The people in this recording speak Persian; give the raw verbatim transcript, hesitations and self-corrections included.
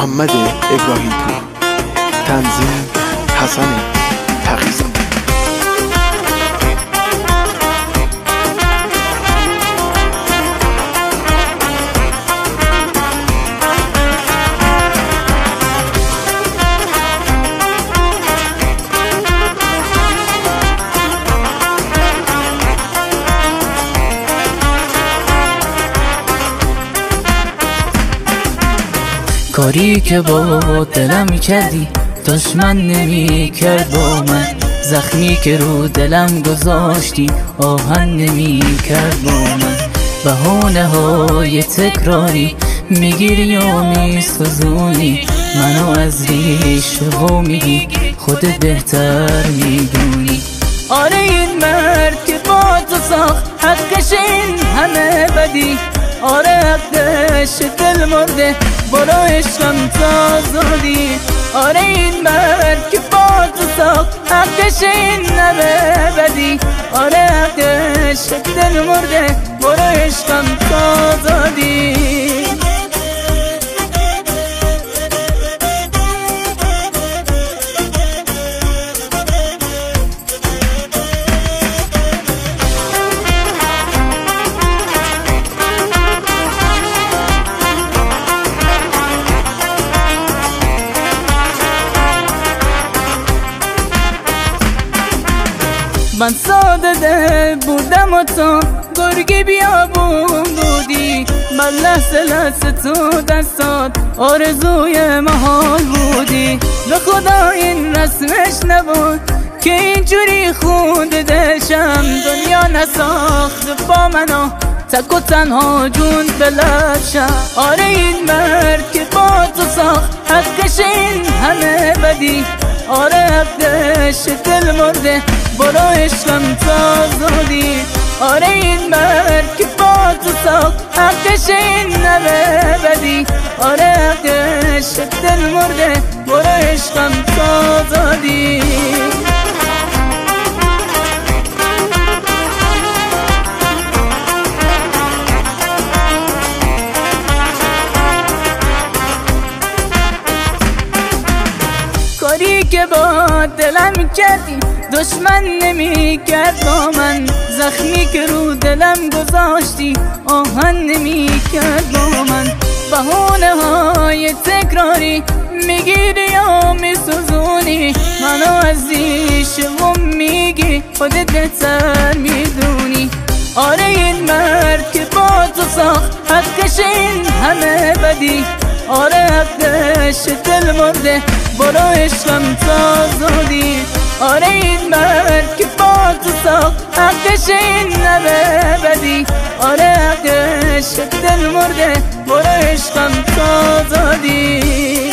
محمد ابراهیم پور. تنظیم حسن تقی‌زاده. کاری که با دلم کردی دشمن نمی کرد با من، زخمی که رو دلم گذاشتی آهن نمی کرد با من. بهانه های تکراری میگیری و میسوزونی منو از ریشه و میگی خودت بهتر میدونی. آره این مرد که با تو ساخت حقش این همه بدی، آره حقش دل مرده برو عشقم تا زادی. آره این مرد که با تو ساخت حقش این همه بدی، آره حقش دل مرده برو عشقم تا زادی. من ساده دل بودم و تو گرگی بیابون بودی، من لحظه لحظه تو دستات آرزوی محال بودی. به خدا این رسمش نبود که اینجوری خونده دلشم، دنیا نساخت با منو تک و تنها جون بلشم. آره این مرد که با تو ساخت حقش این همه بدی، آره حقش دل مرده برو عشقم تا زادی. آره این مرد که با تو ساخت حقش این همه بدی، آره حقش دل مرده برو عشقم تا زادی. کاری که با دلم کردی دشمن نمی کرد با من، زخمی که رو دلم گذاشتی آهن نمی کرد با من. بهانه های تکراری میگیری و میسوزونی منو از ریشه و میگی خودت بهتر میدونی. آره این مرد که با تو ساخت حقش این همه بدی، آره حقش دل مرده برو عشقم تا زادی. آره این مرد که با تو ساخت حقش این همه بدی، آره حقش دل مرده برو عشقم تا زادی.